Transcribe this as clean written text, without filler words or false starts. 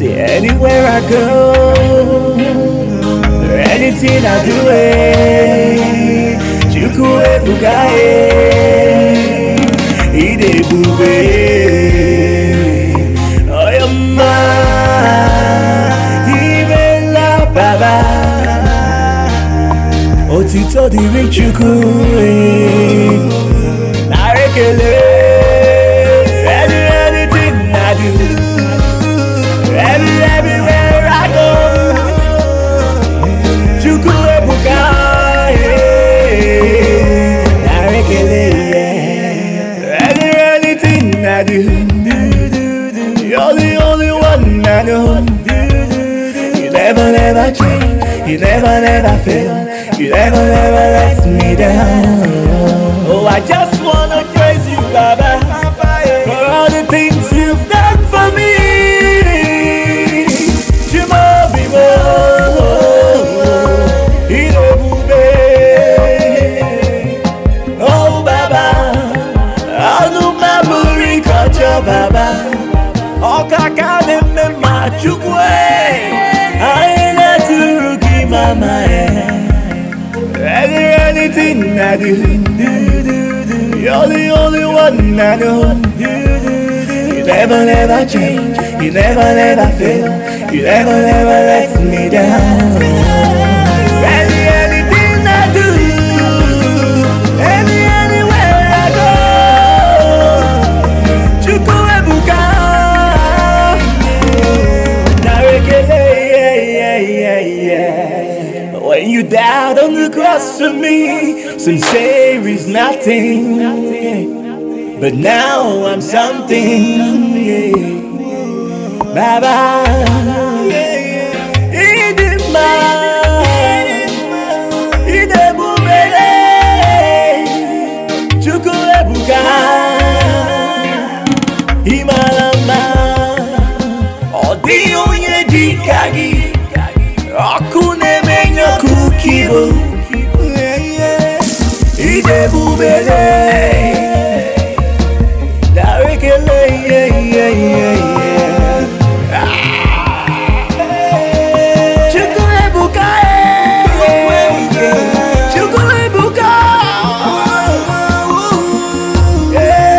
Anywhere I go, anything I do, Chukwu ebuka, ide bube, oyama, ibela baba, otito diri Chukwu, narekele, anything I do. Everywhere I go, Chukwu ebuka, narekele, anything I do, you're the only one I know. You never change, you never fail, you never let me down. Oh, I just wanna praise you, Baba, for all the things you've done for me. Baba, okaka neme machukwe, aina turuki mama. Anything I do, you're the only one I know. You never change, you never fail, you never let me down. Anything I do, anywhere I go. When you died on the cross for me, some say is nothing, but now I'm something. Baba, idima, idebubele, Chukwu ebuka, imalama, odi onye dikagi. Akune menya kukibo, ide bubele.